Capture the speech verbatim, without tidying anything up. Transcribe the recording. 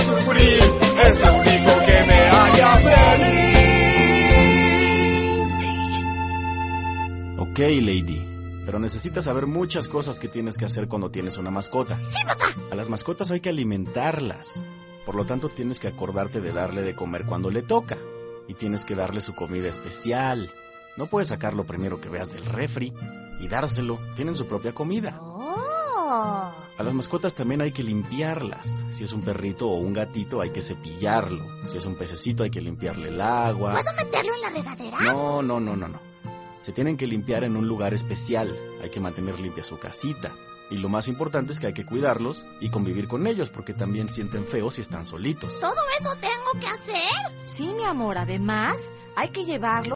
sufrir, es lo único que me haría feliz. Ok, Lady, pero necesitas saber muchas cosas que tienes que hacer cuando tienes una mascota. ¡Sí, papá! A las mascotas hay que alimentarlas. Por lo tanto, tienes que acordarte de darle de comer cuando le toca. Y tienes que darle su comida especial. No puedes sacarlo primero que veas del refri y dárselo. Tienen su propia comida. ¡Oh! A las mascotas también hay que limpiarlas. Si es un perrito o un gatito, hay que cepillarlo. Si es un pececito, hay que limpiarle el agua. ¿Puedo meterlo en la regadera? No, no, no, no, no. Se tienen que limpiar en un lugar especial. Hay que mantener limpia su casita. Y lo más importante es que hay que cuidarlos y convivir con ellos, porque también sienten feo si están solitos. ¿Todo eso tengo que hacer? Sí, mi amor, además hay que llevarlo